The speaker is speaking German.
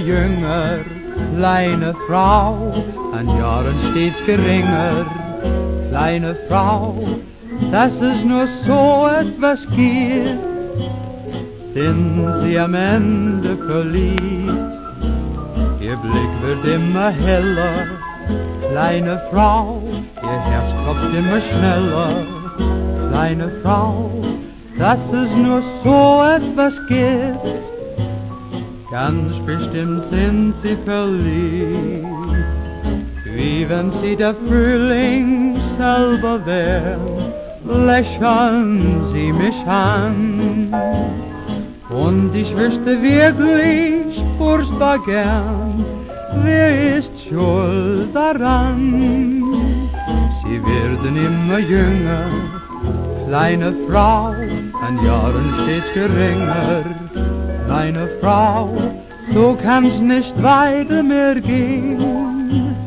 jünger, kleine Frau, an Jahren stets geringer, kleine Frau, dass es nur so etwas gibt, sind sie am Ende verliebt. Ihr Blick wird immer heller, kleine Frau, ihr Herz klopft immer schneller, kleine Frau, dass es nur so etwas gibt, ganz bestimmt sind sie verliebt, wie wenn sie der Frühling selber wär, lächeln sie mich an, und ich wüsste wirklich furchtbar gern, wer ist schuld daran? Sie werden immer jünger, kleine Frau, an Jahren stets geringer, kleine Frau, so kann's nicht weiter mehr gehen.